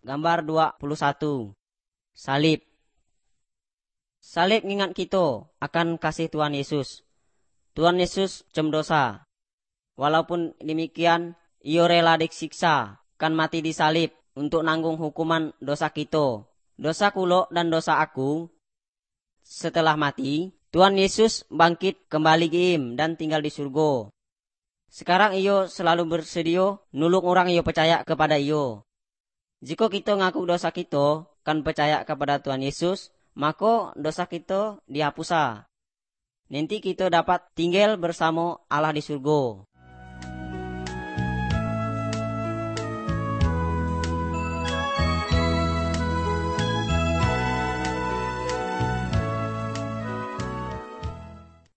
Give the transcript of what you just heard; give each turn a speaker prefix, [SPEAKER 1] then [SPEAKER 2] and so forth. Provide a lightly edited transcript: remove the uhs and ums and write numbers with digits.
[SPEAKER 1] Gambar 21. Salib. Salib ngingat kita akan kasih Tuhan Yesus. Tuhan Yesus cem dosa. Walaupun demikian, ia rela disiksa, kan mati di salib untuk nanggung hukuman dosa kita. Dosa kulo dan dosa aku. Setelah mati, Tuhan Yesus bangkit kembali ke dan tinggal di surga. Sekarang ia selalu bersedia nulung orang ia percaya kepada ia. Jika kita ngaku dosa kita, kan percaya kepada Tuhan Yesus, maka dosa kita dihapusa. Nanti kita dapat tinggal bersama Allah di surga.